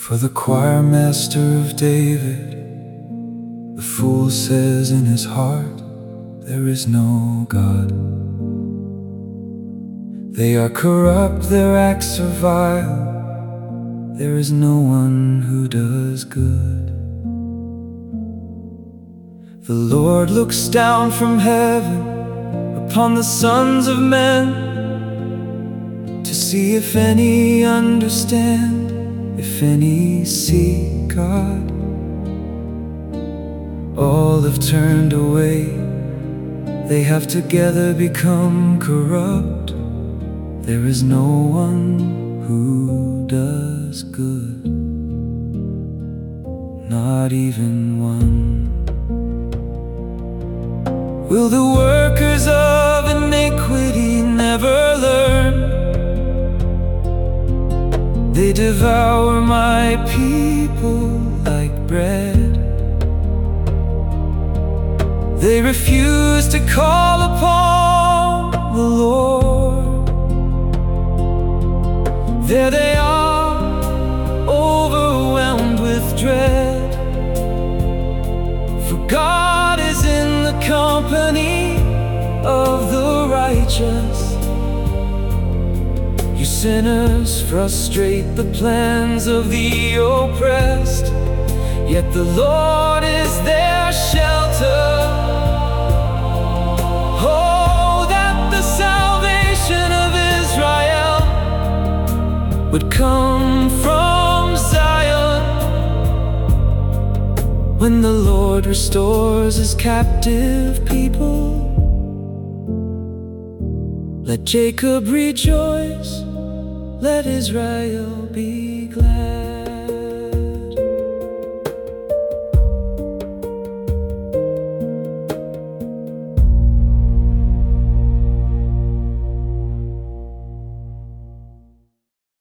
For the choir master of David, the fool says in his heart, there is no God. They are corrupt, their acts are vile, there is no one who does good. The Lord looks down from heaven upon the sons of men, to see if any understand, if any seek God. All have turned away, they have together become corrupt. There is no one who does good, not even one. Will the workers of iniquity never learn? They devour my people like bread. They refuse to call upon the Lord. There they are, overwhelmed with dread. For God is in the company of the righteous. You sinners frustrate the plans of the oppressed, yet the Lord is their shelter. Oh, that the salvation of Israel would come from Zion. When the Lord restores his captive people, let Jacob rejoice, let Israel be glad.